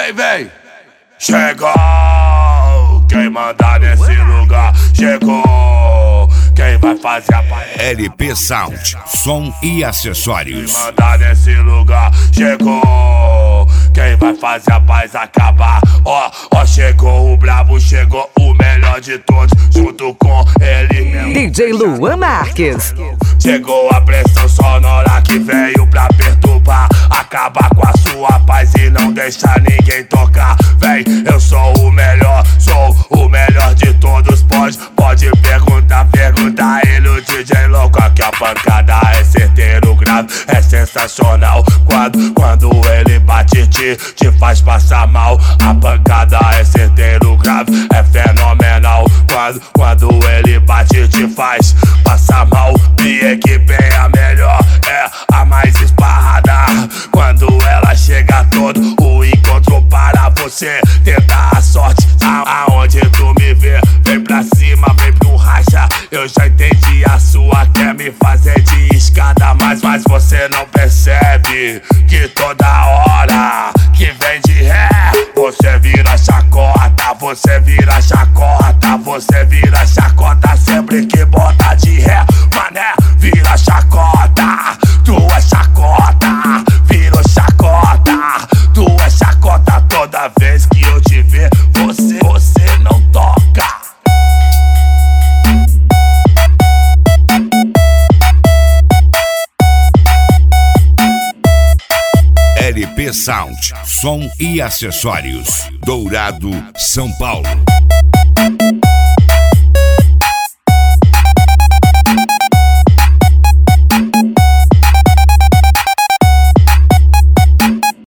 vem. Chegou quem manda nesse lugar. Chegou quem vai fazer a paz. LP Sound, som e acessórios. Quem manda nesse lugar. Chegou quem vai fazer a paz acabar. Ó, chegou o brabo, chegou o melhor de todos, junto com ele mesmo. DJ Luan Marques. Chegou a pressão sonora que veio pra perturbar, acabar com a sua paz e não deixar ninguém tocar. Vem, eu sou o melhor de todos. Pode perguntar ele, o DJ louco. Aqui a pancada é certeiro, grave, é sensacional. Quando ele bate, te faz passar mal. A pancada é certeiro, grave, é fenomenal. Quando ele bate, te faz passar mal. E que bem a melhor, é a mais esparrada. Quando ela chega todo o encontro para você tentar a sorte. Aonde tu me vê, vem pra cima, vem pro racha. Eu já entendi, a sua quer me fazer de escada, mas você não percebe que toda hora que vem de ré, você vira chacota, você vira chacota, você vira chacota. Sempre que bota de ré, mané, vira chacota. Tu é chacota, virou chacota. Tu é chacota, toda vez que eu te ver, você não toca. LP Sound, som e acessórios. Dourado, São Paulo.